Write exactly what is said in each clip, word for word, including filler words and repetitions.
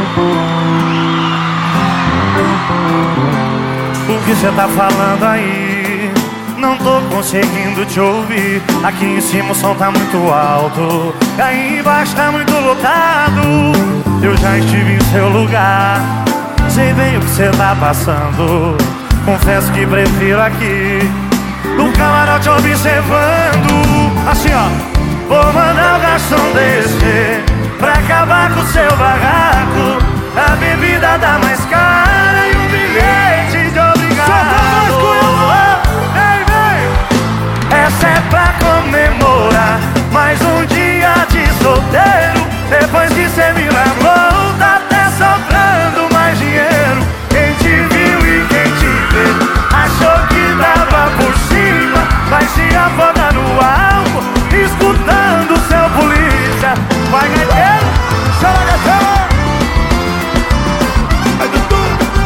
O que cê tá falando aí? Não tô conseguindo te ouvir. Aqui em cima o som tá muito alto, aí embaixo tá muito lotado. Eu já estive em seu lugar, sei bem o que cê tá passando. Confesso que prefiro aqui, no camarote observando. Assim ó, vou mandar o garçom descer pra acabar com o seu barraco. A bebida dá mais cara e um bilhete de obrigado. Vem, vem! Essa é pra comemorar mais um dia de solteiro. Depois que cê me largou, tá até sobrando mais dinheiro. Quem te viu e quem te vê achou que dava por cima, vai se afogar no álcool, escutando seu polícia. Vai, gaiteiro, chora, gaiteiro. Vai, Dudu.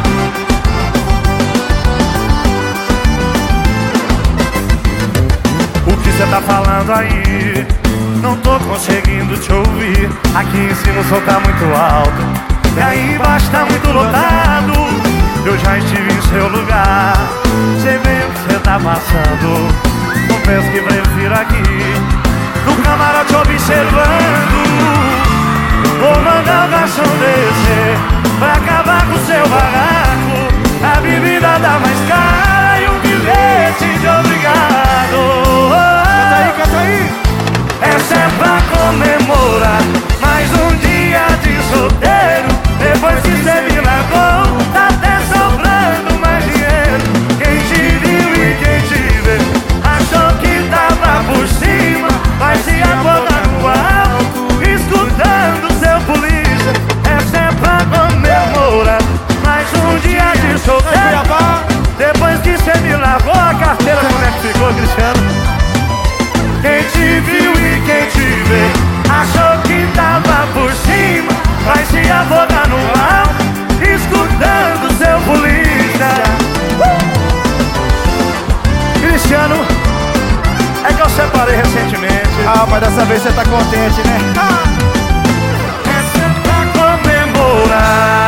O que cê tá falando aí? Não tô conseguindo te ouvir. Aqui em cima o som tá muito alto, e aí embaixo tá muito lotado. Eu já estive em seu lugar, sei bem o que cê tá passando. Confesso que prefiro aqui, no camarote observando. Vou mandar o garçom descer pra acabar com seu barraco. A bebida dá mais cara e um bilhete de obrigado. Canta aí, canta aí! Essa é pra comemorar mais um dia de solteiro. Depois que cê me largou, tá até sobrando mais dinheiro. Quem te viu e quem te vê achou que tava por cima, vai se afogar no alto, escutando seu polícia. Essa é pra comemorar mais um dia de solteiro. Depois que cê me largou, a carteira como é que ficou, Cristiano? Quem te viu e quem te vê achou que tava por cima, vai se afogar no alto, escutando seu polícia. uh! Cristiano, é que eu separei recentemente. Ah, mas dessa vez você tá contente, né? Ah! Essa é pra comemorar